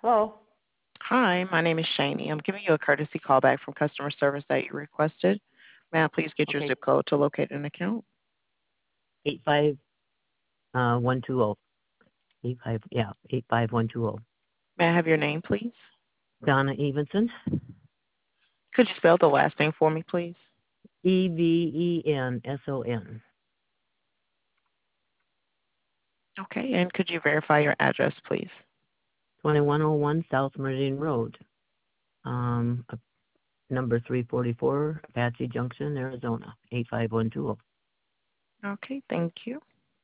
Hello. Hi, my name is Shani. I'm giving you a courtesy call back from customer service that you requested. May I please get your Okay. zip code to locate an account? 85120. 85120. May I have your name, please? Donna Evenson. Could you spell the last name for me, please? Evenson. Okay, and could you verify your address, please? 2101 South Meridian Road. Um, uh, Number 344, Apache Junction, Arizona. 85120. Okay, thank you.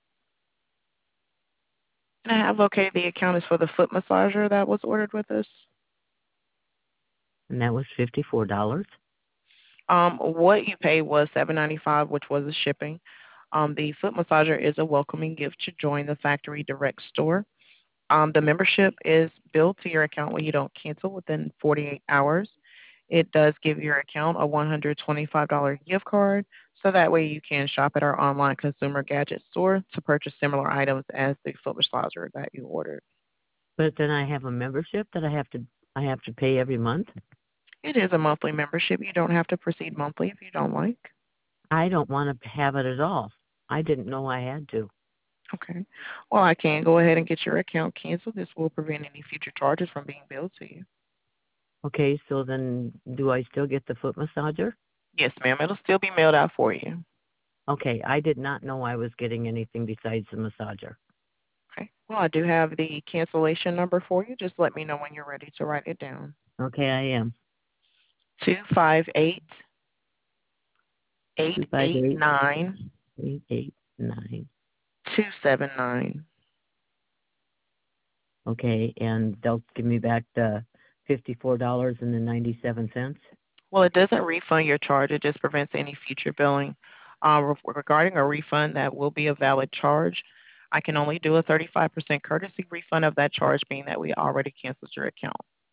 And I have located the account is for the foot massager that was ordered with us. And that was $54. What you paid was $7.95, which was the shipping. The foot massager is a welcoming gift to join the factory direct store. The membership is billed to your account when you don't cancel within 48 hours. It does give your account a $125 gift card, so that way you can shop at our online consumer gadget store to purchase similar items as the foot massager that you ordered. But then I have a membership that I have to pay every month. It is a monthly membership. You don't have to proceed monthly if you don't like. I don't want to have it at all. I didn't know I had to. Okay. Well, I can go ahead and get your account canceled. This will prevent any future charges from being billed to you. Okay, so then do I still get the foot massager? Yes, ma'am. It'll still be mailed out for you. Okay, I did not know I was getting anything besides the massager. Okay. Well, I do have the cancellation number for you. Just let me know when you're ready to write it down. Okay, I am. 258 Two five eight 889 eight eight nine. 279. Okay, and they'll give me back the $54.97. Well, it doesn't refund your charge. It just prevents any future billing. Regarding a refund, that will be a valid charge. I can only do a 35% courtesy refund of that charge, being that we already canceled your account.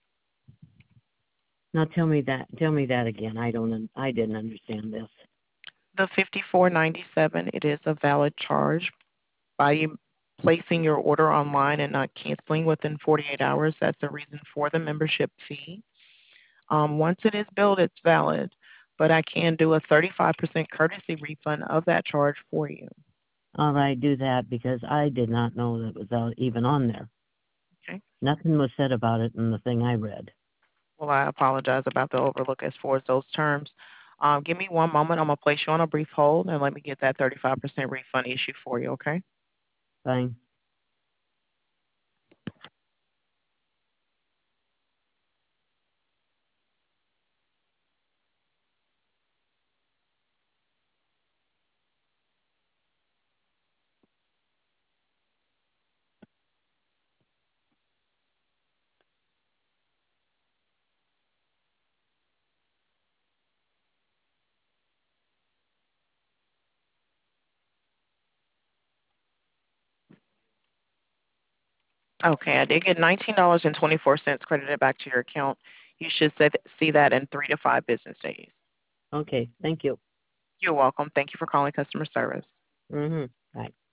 Now tell me that. Tell me that again. I didn't understand this. The 54.97, it is a valid charge by you placing your order online and not canceling within 48 hours. That's the reason for the membership fee. Once it is billed, it's valid, but I can do a 35% courtesy refund of that charge for you. All right, do that because I did not know that was even on there. Okay. Nothing was said about it in the thing I read. Well, I apologize about the overlook as far as those terms. Give me one moment. I'm going to place you on a brief hold and let me get that 35% refund issue for you, okay? Fine. Okay, I did get $19.24 credited back to your account. You should see that in 3 to 5 business days. Okay, thank you. You're welcome. Thank you for calling customer service. Mm-hmm. Bye.